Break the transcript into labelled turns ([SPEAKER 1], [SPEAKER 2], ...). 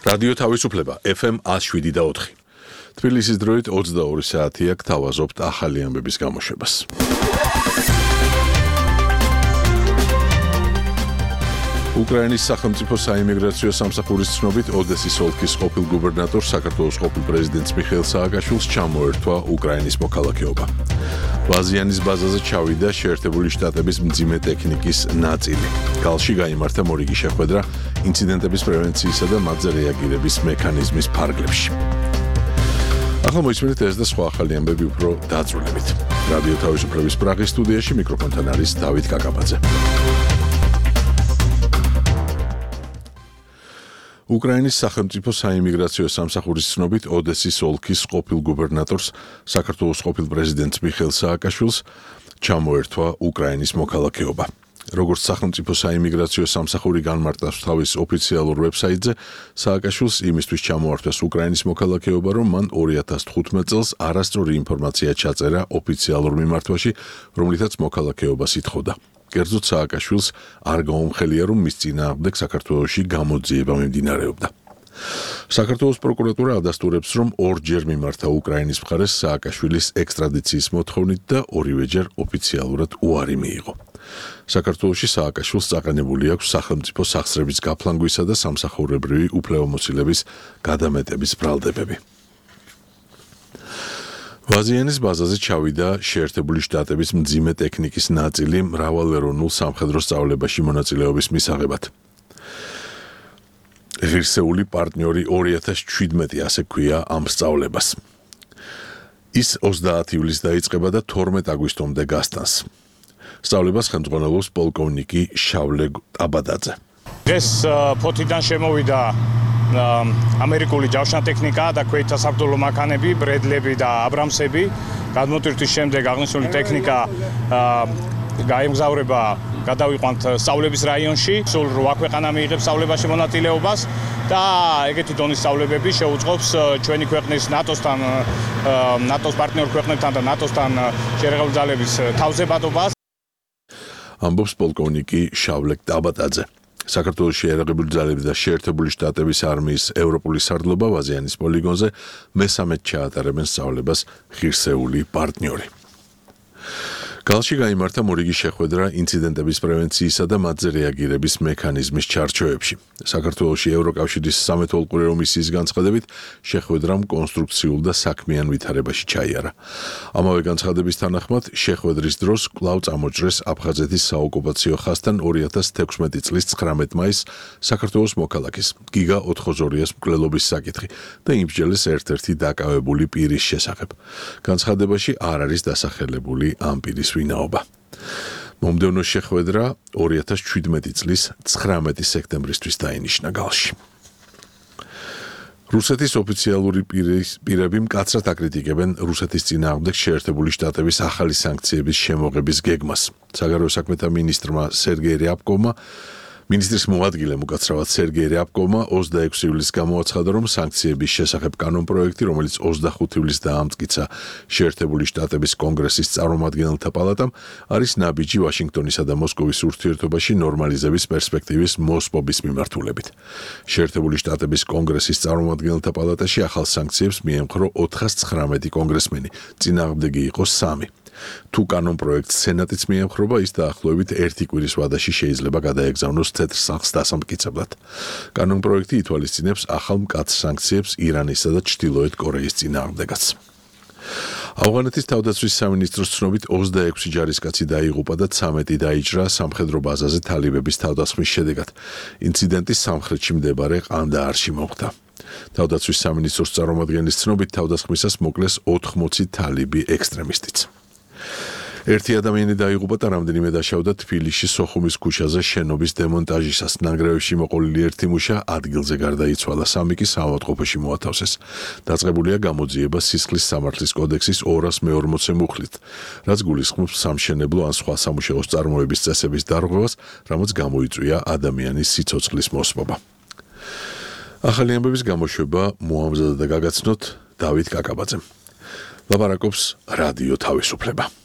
[SPEAKER 1] რადიო თავისუფლება FM 107.4. თბილისის დროით 22 საათია გთავაზობთ ახალი ამბების გამოშვებას. უკრაინის სახელმწიფო საიმიგრაციო სამსახურის ცნობით ოდესის ოლქის ყოფილ გუბერნატორს საქართველოს ყოფილ პრეზიდენტს მიხეილ სააკაშვილს ჩამოერთვა უკრაინის მოქალაქეობა. ვაზიანის ბაზაზე ჩავიდა შეერთებული შტატების მძიმე ტექნიკის ნაწილი. გალში გაიმართა მორიგი შეხვედრა ინციდენტების პრევენციისა და მათზე რეაგირების მექანიზმის ფარგლებში. ახლა მოისმინეთ ეს და სხვა ახალი ამბები უფრო დაწვრილებით. რადიო თავისუფლების პრაღის სტუდიაში მიკროფონთან არის დავით კაკაბაძე. უკრაინის სახელმწიფო საიმიგრაციო სამსახურის ცნობით ოდესის ოლქის ყოფილ გუბერნატორს საქართველოს ყოფილ პრეზიდენტს მიხეილ სააკაშვილს ჩამოერთვა უკრაინის მოქალაქეობა. როგორც სახელმწიფო საიმიგრაციო სამსახური განმარტავს თავის ოფიციალურ ვებსაიტზე, სააკაშვილს იმისთვის ჩამოართვეს უკრაინის მოქალაქეობა, რომ მან 2015 წელს არასწორი ინფორმაცია ჩაწერა ოფიციალურ მიმართვაში, რომლითაც მოქალაქეობას ითხოვდა. კერძოდ სააკაშვილს არ გაუმხელია, რომ მის წინააღმდეგ საქართველოში გამოძიება მიმდინარეობდა. საქართველოს პროკურატურა ადასტურებს, რომ ორჯერ მიმართა უკრაინის მხარეს სააკაშვილის ექსტრადიციის მოთხოვნით და ორივეჯერ ოფიციალურად უარი მიიღო. საქართველოში სააკაშვილს წაყენებული აქვს სახელმწიფო სახსრების გაფლანგვისა და სამსახურებრივი უფლებამოსილების გადამეტების ბრალდებები. ვაზიანის ბაზაზე ჩავიდა შეერთებული შტატების მძიმე ტექნიკის ნაწილი მრავალეროვნულ სამხედრო სწავლებაში მონაწილეობის მისაღებად. ღირსეული პარტნიორი 2017 ასე ქვია ამ სწავლებას. ის 30 ივლისს დაიწყება და 12 აგვისტომდე გასტანს. სწავლებას ხელმძღვანელობს პოლკოვნიკი შავლე ტაბადაძე.
[SPEAKER 2] ეს ფოთიდან შემოვიდა ამერიკული ჯავშანტექნიკა და ქვეითთა საბრძოლო მანქანები, ბრედლები და აბრამსები. გადმოტვირთვის შემდეგ აღნიშნული ტექნიკა გაემგზავრება გადავიყვანთ სწავლების რაიონში. სულ 8 ქვეყანა მიიღებს სწავლებაში მონაწილეობას და ეგეთი დონის სწავლებები შეუწყობს ჩვენი ქვეყნის ნატოსთან, ნატოს პარტნიორ ქვეყნებთან და ნატოსთან შერეღებული ძალების თავზებადობას.
[SPEAKER 1] ამბობს პოლკოვნიკი შავლე ტაბადაძე. საქართველოს შეერაღებული ძალები და შეერთებული შტატების არმიის ევროპული სარდლობა ვაზიანის პოლიგონზე მესამედ ჩაატარებენ სწავლებას ღირსეული პარტნიორი. გალში გაიმართა მორიგი შეხვედრა ინციდენტების პრევენციისა და მათზე რეაგირების მექანიზმის ჩარჩოებში. საქართველოში ევროკავშირის სამეთვალყურეო მისიის განცხადებით შეხვედრამ კონსტრუქციულ და საქმიან ვითარებაში ჩაიარა. ამავე განცხადების თანახმად შეხვედრის დროს კვლავ წამოჭრეს აფხაზეთის საოკუპაციო ხაზთან 2016 წლის 19 მაისს საქართველოს მოქალაქის გიგა ოთხოზორიას მკვლელობის საკითხი და იმსჯელეს ერთ-ერთი დაკავებული პირის შესახებ. განცხადებაში არ არის დასახელებული ამ პირის ვინაობა. მომდევნო შეხვედრა 2017 წლის 19 სექტემბრისთვის დაინიშნა გალში. რუსეთის ოფიციალური პირები მკაცრად აკრიტიკებენ რუსეთის წინააღმდეგ შეერთებული შტატების ახალი სანქციების შემოღების გეგმას. საგარეო საქმეთა მინისტრმა სერგეი რიაბკოვმა მინისტრის მოადგილემ უკაცრავად სერგეი რიაბკოვმა 26 ივლისს გამოაცხადა, რომ სანქციების შესახებ კანონპროექტი, რომელიც 25 ივლისს დაამტკიცა შეერთებული შტატების კონგრესის წარმომადგენელთა პალატამ, არის ნაბიჯი ვაშინგტონისა და მოსკოვის ურთიერთობაში ნორმალიზების პერსპექტივის მოსპობის მიმართულებით. შეერთებული შტატების კონგრესის წარმომადგენელთა პალატაში ახალ სანქციებს მიემხრო 419 კონგრესმენი, წინააღმდეგი იყო 3. თუ კანონპროექტს სენატიც მიემხრობა, ის დაახლოებით 1 კვირის ვადაში შეიძლება გადაეგზავნოს თეთრ სახლს დასამტკიცებლად. კანონპროექტი ითვალისწინებს ახალ მკაცრ სანქციებს ირანისა და ჩრდილოეთ კორეის წინააღმდეგაც. ავღანეთის თავდაცვის სამინისტროს ცნობით 26 ჯარისკაცი დაიღუპა და 13 დაიჭრა სამხედრო ბაზაზე თალიბების თავდასხმის შედეგად. ინციდენტი სამხრეთში მდებარე ყანდაარში მოხდა. თავდაცვის სამინისტროს წარმომადგენლის ცნობით თავდასხმისას მოკლეს 80 თალიბი ექსტრემისტიც. ერთი ადამიანი დაიღუპა და რამდენიმე დაშავდა თბილისში სოხუმის ქუჩაზე შენობის დემონტაჟისას. ნანგრევებში მოყოლილი ერთი მუშა ადგილზე გარდაიცვალა, 3 კი საავადმყოფოში მოათავსეს. დაწყებულია გამოძიება სისხლის სამართლის კოდექსის 240 მუხლით, რაც გულისხმობს სამშენებლო ან სხვა სამუშაოს წარმოების წესების დარღვევას, რამაც გამოიწვია ადამიანის სიცოცხლის მოსპობა. ახალი ამბების გამოშვება მოამზადა და გაგაცნოთ დავით კაკაბაძემ. ლაპარაკობს რადიო თავისუფლება.